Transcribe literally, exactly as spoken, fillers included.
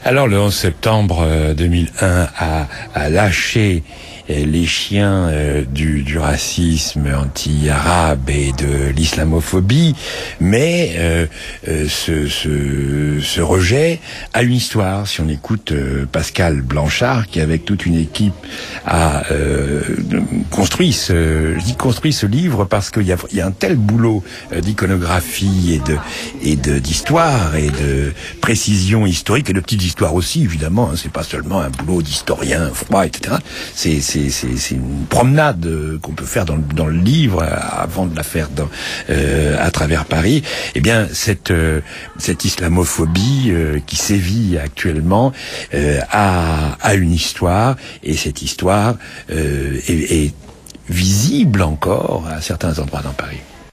Alors le onze septembre deux mille un a, a lâché les chiens euh, du, du racisme anti-arabe et de l'islamophobie, mais euh, euh, ce, ce, ce rejet a une histoire. Si on écoute euh, Pascal Blanchard, qui avec toute une équipe a euh, construit ce, je dis construit ce livre parce qu'il y a, il y a un tel boulot euh, d'iconographie et de et de d'histoire et de précision historique et de petites histoires aussi, évidemment. Hein, c'est pas seulement un boulot d'historien froid, et cetera. C'est C'est, c'est, c'est une promenade euh, qu'on peut faire dans, dans le livre euh, avant de la faire dans, euh, à travers Paris. Eh bien, cette, euh, cette islamophobie euh, qui sévit actuellement euh, a, a une histoire, et cette histoire euh, est, est visible encore à certains endroits dans Paris.